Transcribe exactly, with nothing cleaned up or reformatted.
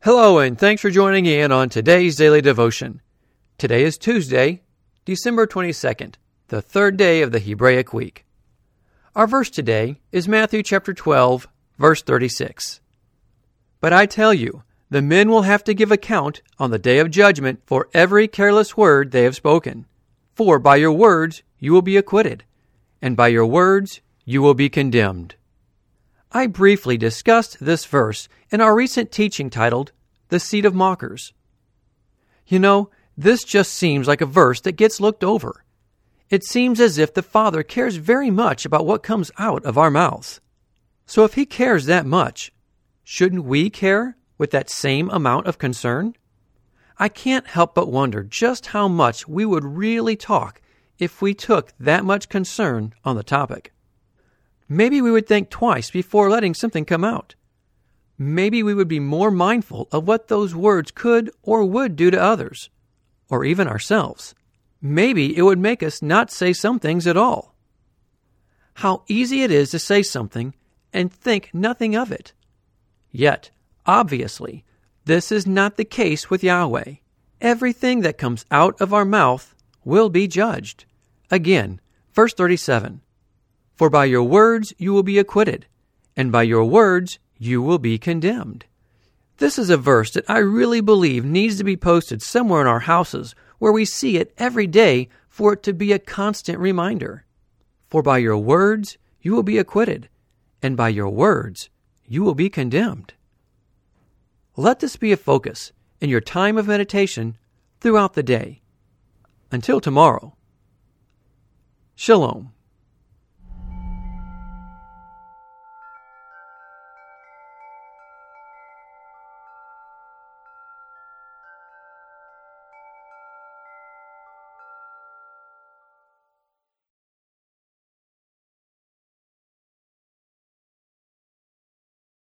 Hello, and thanks for joining in on today's Daily Devotion. Today is Tuesday, December twenty-second, the third day of the Hebraic week. Our verse today is Matthew chapter twelve, verse thirty-six. But I tell you, the men will have to give account on the day of judgment for every careless word they have spoken. For by your words you will be acquitted, and by your words you will be condemned. I briefly discussed this verse in our recent teaching titled, The Seed of Mockers. You know, this just seems like a verse that gets looked over. It seems as if the Father cares very much about what comes out of our mouths. So if He cares that much, shouldn't we care with that same amount of concern? I can't help but wonder just how much we would really talk if we took that much concern on the topic. Maybe we would think twice before letting something come out. Maybe we would be more mindful of what those words could or would do to others, or even ourselves. Maybe it would make us not say some things at all. How easy it is to say something and think nothing of it. Yet, obviously, this is not the case with Yahweh. Everything that comes out of our mouth will be judged. Again, verse thirty-seven. For by your words you will be acquitted, and by your words you will be condemned. This is a verse that I really believe needs to be posted somewhere in our houses where we see it every day for it to be a constant reminder. For by your words you will be acquitted, and by your words you will be condemned. Let this be a focus in your time of meditation throughout the day. Until tomorrow, Shalom.